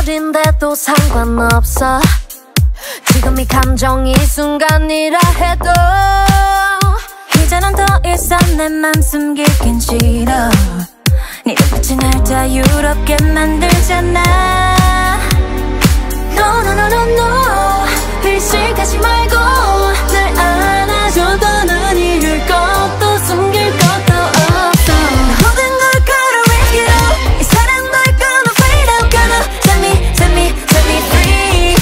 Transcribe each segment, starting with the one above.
지금머린데도 상관없어. 지금 이 감정이 순간이라 해도 이제는 더 이상 내 맘 숨기긴 싫어. 네 눈빛이 날 자유롭게 만들잖아. No no no no no 의식하지 말고 날 안아줘. 더는 잃을 것도 숨길 것도 없어. 모든 걸 걸어 risk it all. 이 사랑 널 gonna fade out. Gonna set me free.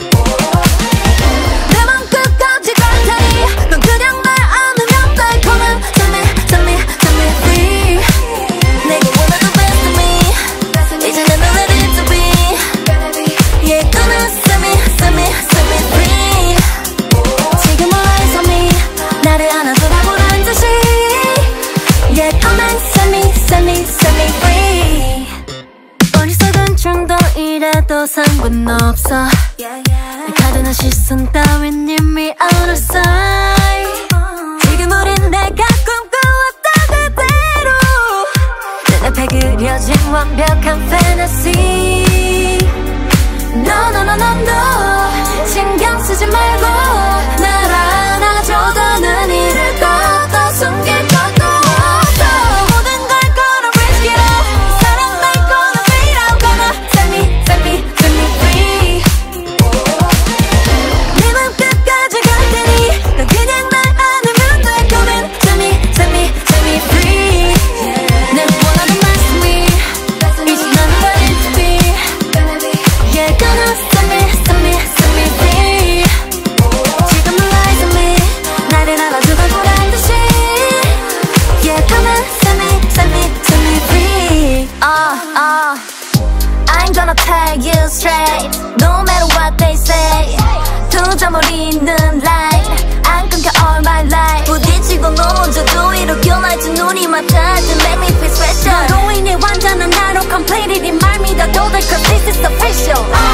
내 맘 끝까지 갈 테니 넌 그냥 날 안으면 돼. Come on set me free. 내가 원하는 best of me 이제 난 ready to be. Yeah gonna set me free. 지금 올라서 me 나를 안아줘라고란 듯이. Yeah come on set me free. 어리석은 충동이라도 상관없어. 가둔한 시선 따윈 이미 out of sight. 지금 우린 내가 꿈꿔왔던 그대로 눈앞에 그려진 완벽한 fantasy. No no no no no 신경 쓰지 말고 날 안아줘. 더는 잃을 것도 숨길 것도 없어. 모든 걸 걸어 risk it all. 사랑 날 gonna fade out. Gonna set me free. 네 맘 끝까지 갈 테니 넌 그냥 날 안으면 돼. Come and set me free. 내 원하는 best of me 이제 난 ready to be. Yeah gonna set me free. 지금 lies on me 나를 알아주고 보란 듯이. Yeah come and set me free. I ain't gonna tell you straight no matter what they say. 두 점을 잇는 line 안 끊겨 all my life. 부딪히고 넘어져도 이렇게 날지 눈이 맞닿지. Make me feel special. 너로 인해 완전한 나로 completely 네 말 믿어도 돼 cause this is official.